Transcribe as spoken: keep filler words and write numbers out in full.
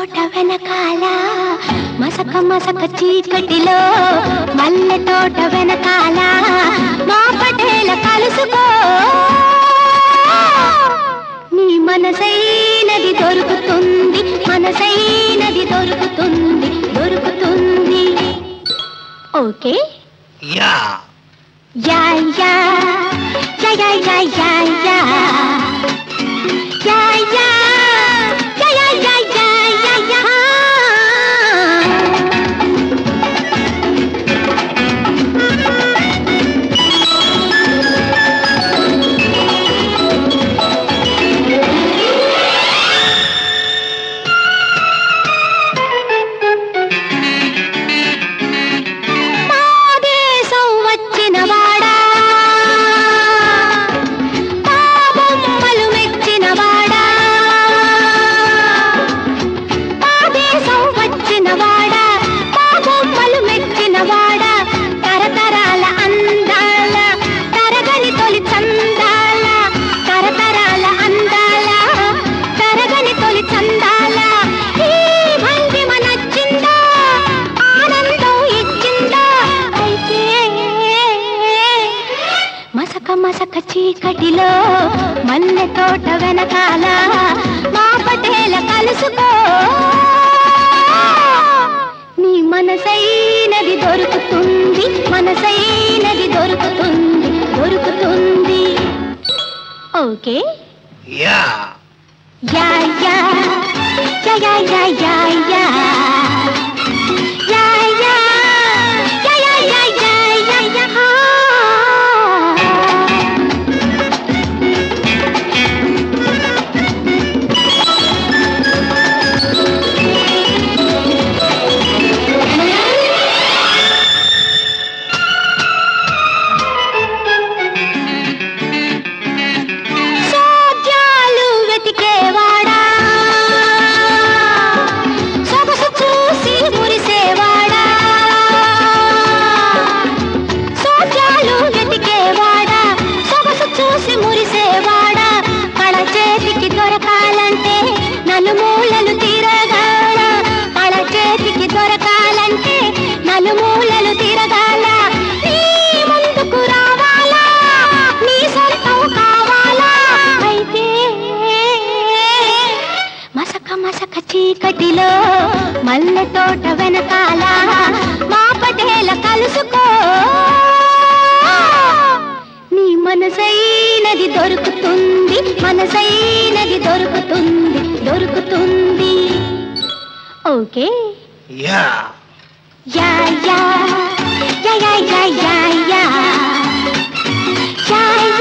తోట వెనకాల మసక మసక చీకటిలో మల్లె తోట వెనకాల మా పటేల కలుసుకో నీ మనసైనది దొరుకుతుంది మనసైనది దొరుకుతుంది దొరుకుతుంది ఓకే యా యా యా యా యా యా యా యా యా యా మసక చీకటిలో మల్లె తోట వెనకాల మా పటేల కలుసుకో నీ మనసైనది దొరుకుతుంది మనసైనది దొరుకుతుంది దొరుకుతుంది ఓకే యా యా యా యా యా యా యా నలుమూలలు తిరగాల కళ చేతికి దొరకాలంటే నలుమూలలు తిరగాల నీ ముందుకు రావాలా నీ సొంతం కావాలా అయితే మసక మసక చీకటిలో మల్లె తోట వెనకాల మా పటేల కలుసుకో నీ మనసైనది దొరుకుతుంది మనసైనది దొరుకుతుంది దొరుకుతుంది ఓకే యా యా యా యా యా యా యా యా